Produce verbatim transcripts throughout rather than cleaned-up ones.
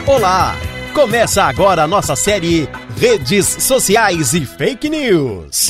Olá! Começa agora a nossa série Redes Sociais e Fake News.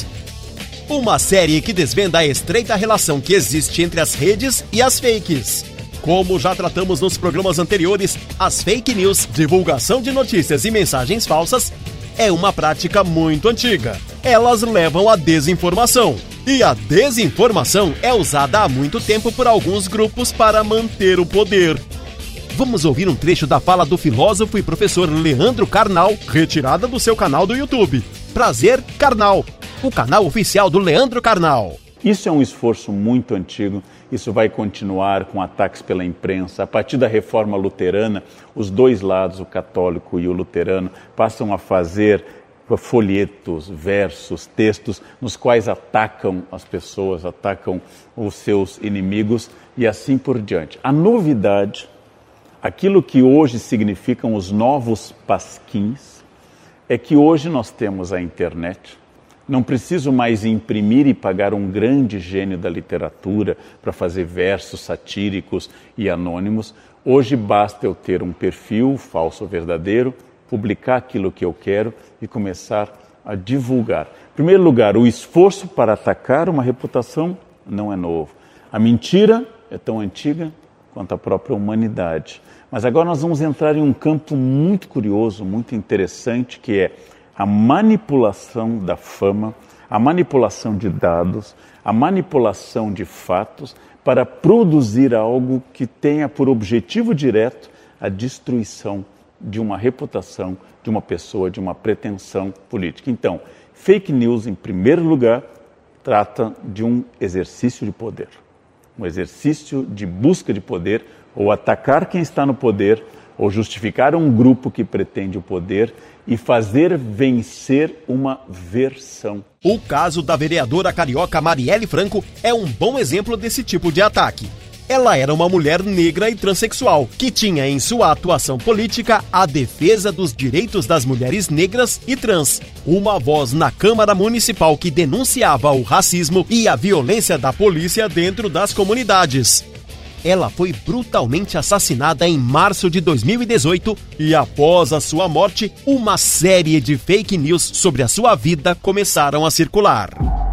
Uma série que desvenda a estreita relação que existe entre as redes e as fakes. Como já tratamos nos programas anteriores, as fake news, divulgação de notícias e mensagens falsas, é uma prática muito antiga. Elas levam à desinformação. E a desinformação é usada há muito tempo por alguns grupos para manter o poder. Vamos ouvir um trecho da fala do filósofo e professor Leandro Carnal, retirada do seu canal do YouTube. Prazer Carnal, o canal oficial do Leandro Carnal. Isso é um esforço muito antigo, isso vai continuar com ataques pela imprensa. A partir da reforma luterana, os dois lados, o católico e o luterano, passam a fazer folhetos, versos, textos, nos quais atacam as pessoas, atacam os seus inimigos e assim por diante. A novidade, aquilo que hoje significam os novos pasquins, é que hoje nós temos a internet. Não preciso mais imprimir e pagar um grande gênio da literatura para fazer versos satíricos e anônimos. Hoje basta eu ter um perfil, falso ou verdadeiro, publicar aquilo que eu quero e começar a divulgar. Em primeiro lugar, o esforço para atacar uma reputação não é novo. A mentira é tão antiga quanto a própria humanidade. Mas agora nós vamos entrar em um campo muito curioso, muito interessante, que é a manipulação da fama, a manipulação de dados, a manipulação de fatos para produzir algo que tenha por objetivo direto a destruição de uma reputação, de uma pessoa, de uma pretensão política. Então, fake news, em primeiro lugar, trata de um exercício de poder, um exercício de busca de poder, ou atacar quem está no poder, ou justificar um grupo que pretende o poder e fazer vencer uma versão. O caso da vereadora carioca Marielle Franco é um bom exemplo desse tipo de ataque. Ela era uma mulher negra e transexual, que tinha em sua atuação política a defesa dos direitos das mulheres negras e trans. Uma voz na Câmara Municipal que denunciava o racismo e a violência da polícia dentro das comunidades. Ela foi brutalmente assassinada em março de dois mil e dezoito e após a sua morte, uma série de fake news sobre a sua vida começaram a circular.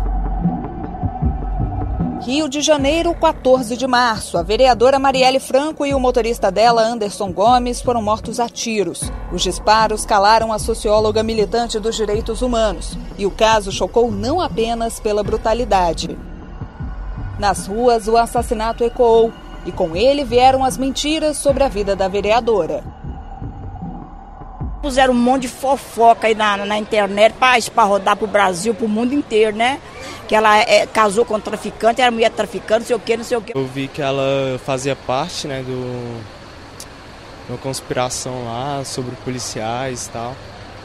Rio de Janeiro, quatorze de março. A vereadora Marielle Franco e o motorista dela, Anderson Gomes, foram mortos a tiros. Os disparos calaram a socióloga militante dos direitos humanos. E o caso chocou não apenas pela brutalidade. Nas ruas, o assassinato ecoou. E com ele vieram as mentiras sobre a vida da vereadora. Puseram um monte de fofoca aí na, na internet para rodar pro Brasil, pro mundo inteiro, né? Que ela é, casou com um traficante, era mulher traficante, não sei o que, não sei o que. Eu vi que ela fazia parte, né, do, de uma conspiração lá sobre policiais e tal.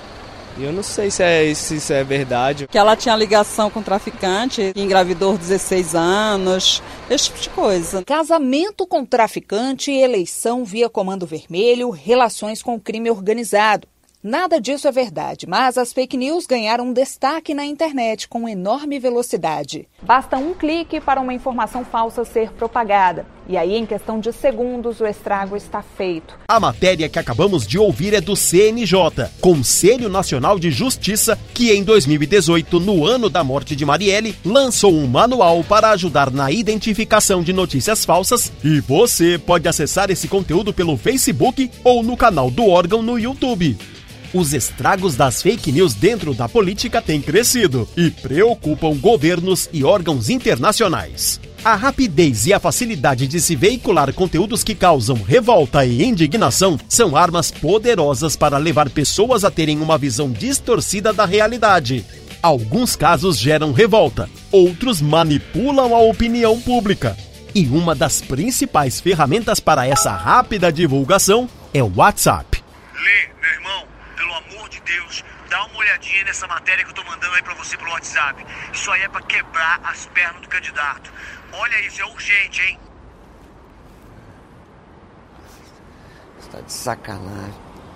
E eu não sei se, é, se isso é verdade. Que ela tinha ligação com traficante, engravidou dezesseis anos, esse tipo de coisa. Casamento com traficante, eleição via Comando Vermelho, relações com crime organizado. Nada disso é verdade, mas as fake news ganharam um destaque na internet com enorme velocidade. Basta um clique para uma informação falsa ser propagada. E aí, em questão de segundos, o estrago está feito. A matéria que acabamos de ouvir é do C N J, Conselho Nacional de Justiça, que em dois mil e dezoito, no ano da morte de Marielle, lançou um manual para ajudar na identificação de notícias falsas. E você pode acessar esse conteúdo pelo Facebook ou no canal do órgão no YouTube. Os estragos das fake news dentro da política têm crescido e preocupam governos e órgãos internacionais. A rapidez e a facilidade de se veicular conteúdos que causam revolta e indignação são armas poderosas para levar pessoas a terem uma visão distorcida da realidade. Alguns casos geram revolta, outros manipulam a opinião pública. E uma das principais ferramentas para essa rápida divulgação é o WhatsApp. Lê, meu irmão. Pelo amor de Deus, dá uma olhadinha nessa matéria que eu tô mandando aí pra você pelo WhatsApp. Isso aí é pra quebrar as pernas do candidato. Olha isso, é urgente, hein? Você tá de sacanagem.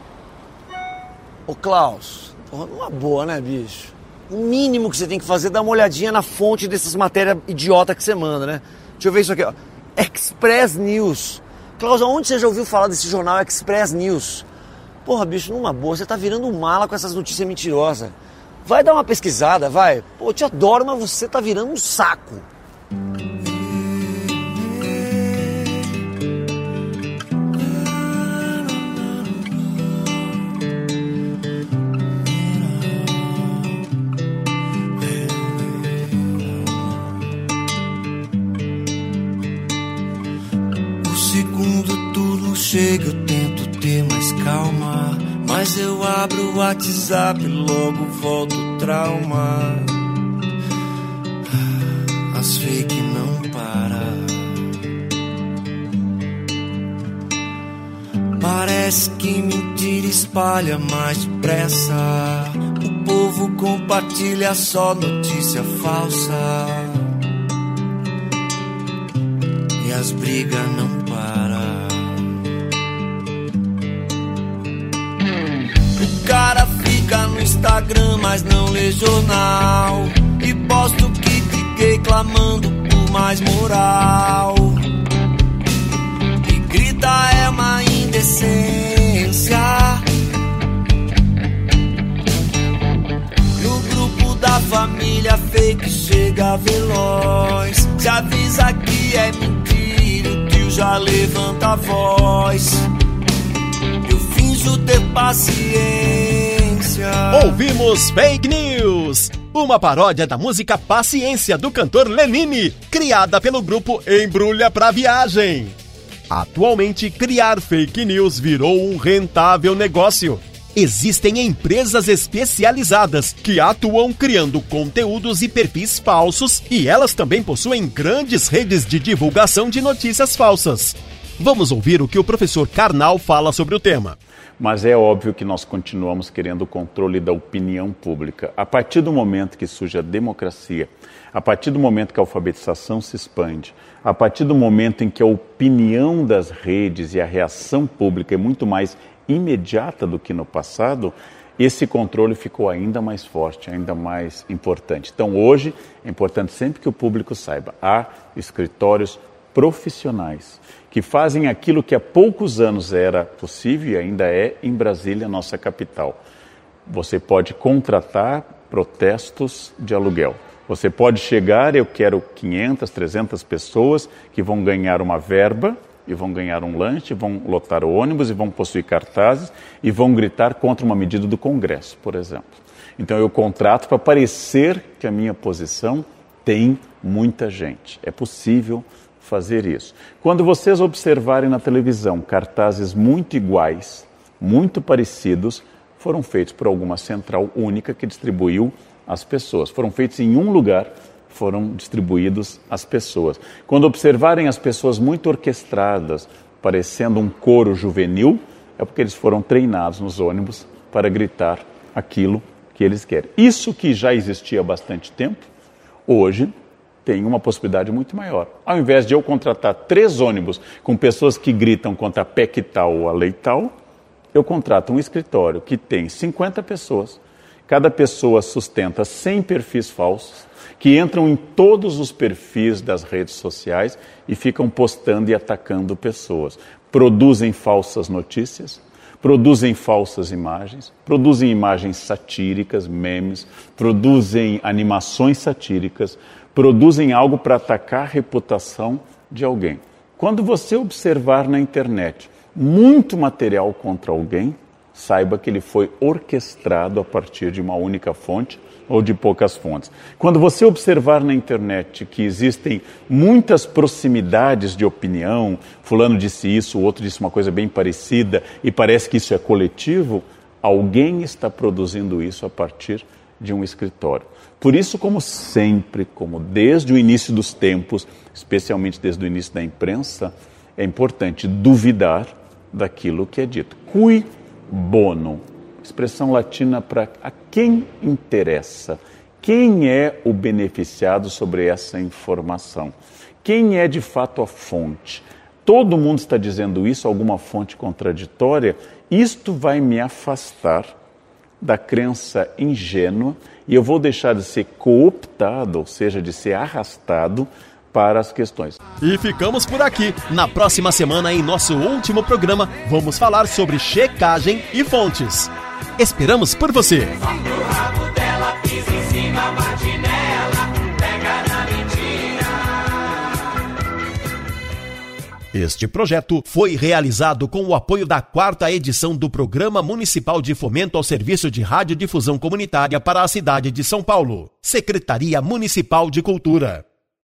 Ô, Klaus, uma boa, né, bicho? O mínimo que você tem que fazer é dar uma olhadinha na fonte dessas matérias idiota que você manda, né? Deixa eu ver isso aqui, ó. Express News. Klaus, aonde você já ouviu falar desse jornal Express News? Porra, bicho, numa boa, você tá virando um mala com essas notícias mentirosas. Vai dar uma pesquisada, vai. Pô, eu te adoro, mas você tá virando um saco. Chega, eu tento ter mais calma, mas eu abro o WhatsApp, logo volta o trauma. As fake não param. Parece que mentira espalha mais depressa. O povo compartilha só notícia falsa. E as brigas não param. O cara fica no Instagram, mas não lê jornal. E posta o que cliquei clamando por mais moral. E grita é uma indecência. No grupo da família fake chega veloz. Se avisa que é mentira, o tio já levanta a voz. Ter paciência. Ouvimos Fake News, uma paródia da música Paciência do cantor Lenine, criada pelo grupo Embrulha Pra Viagem. Atualmente, criar fake news virou um rentável negócio. Existem empresas especializadas que atuam criando conteúdos e perfis falsos, e elas também possuem grandes redes de divulgação de notícias falsas. Vamos ouvir o que o professor Karnal fala sobre o tema. Mas é óbvio que nós continuamos querendo o controle da opinião pública. A partir do momento que surge a democracia, a partir do momento que a alfabetização se expande, a partir do momento em que a opinião das redes e a reação pública é muito mais imediata do que no passado, esse controle ficou ainda mais forte, ainda mais importante. Então hoje é importante sempre que o público saiba, há escritórios profissionais que fazem aquilo que há poucos anos era possível e ainda é em Brasília, nossa capital. Você pode contratar protestos de aluguel. Você pode chegar, eu quero quinhentas, trezentas pessoas que vão ganhar uma verba e vão ganhar um lanche, vão lotar o ônibus e vão possuir cartazes e vão gritar contra uma medida do Congresso, por exemplo. Então eu contrato para parecer que a minha posição tem muita gente. É possível fazer isso. Quando vocês observarem na televisão cartazes muito iguais, muito parecidos, foram feitos por alguma central única que distribuiu as pessoas. Foram feitos em um lugar, foram distribuídos às pessoas. Quando observarem as pessoas muito orquestradas, parecendo um coro juvenil, é porque eles foram treinados nos ônibus para gritar aquilo que eles querem. Isso que já existia há bastante tempo, hoje tem uma possibilidade muito maior. Ao invés de eu contratar três ônibus com pessoas que gritam contra a P E C tal ou a lei tal, eu contrato um escritório que tem cinquenta pessoas, cada pessoa sustenta cem perfis falsos, que entram em todos os perfis das redes sociais e ficam postando e atacando pessoas. Produzem falsas notícias, produzem falsas imagens, produzem imagens satíricas, memes, produzem animações satíricas, produzem algo para atacar a reputação de alguém. Quando você observar na internet muito material contra alguém, saiba que ele foi orquestrado a partir de uma única fonte ou de poucas fontes. Quando você observar na internet que existem muitas proximidades de opinião, fulano disse isso, o outro disse uma coisa bem parecida e parece que isso é coletivo, alguém está produzindo isso a partir de um escritório. Por isso, como sempre, como desde o início dos tempos, especialmente desde o início da imprensa, é importante duvidar daquilo que é dito. Cui bono, expressão latina para a quem interessa. Quem é o beneficiado sobre essa informação? Quem é de fato a fonte? Todo mundo está dizendo isso, alguma fonte contraditória? Isto vai me afastar da crença ingênua e eu vou deixar de ser cooptado, ou seja, de ser arrastado para as questões. E ficamos por aqui. Na próxima semana, em nosso último programa, vamos falar sobre checagem e fontes. Esperamos por você! Este projeto foi realizado com o apoio da quarta edição do Programa Municipal de Fomento ao Serviço de Radiodifusão Comunitária para a cidade de São Paulo. Secretaria Municipal de Cultura.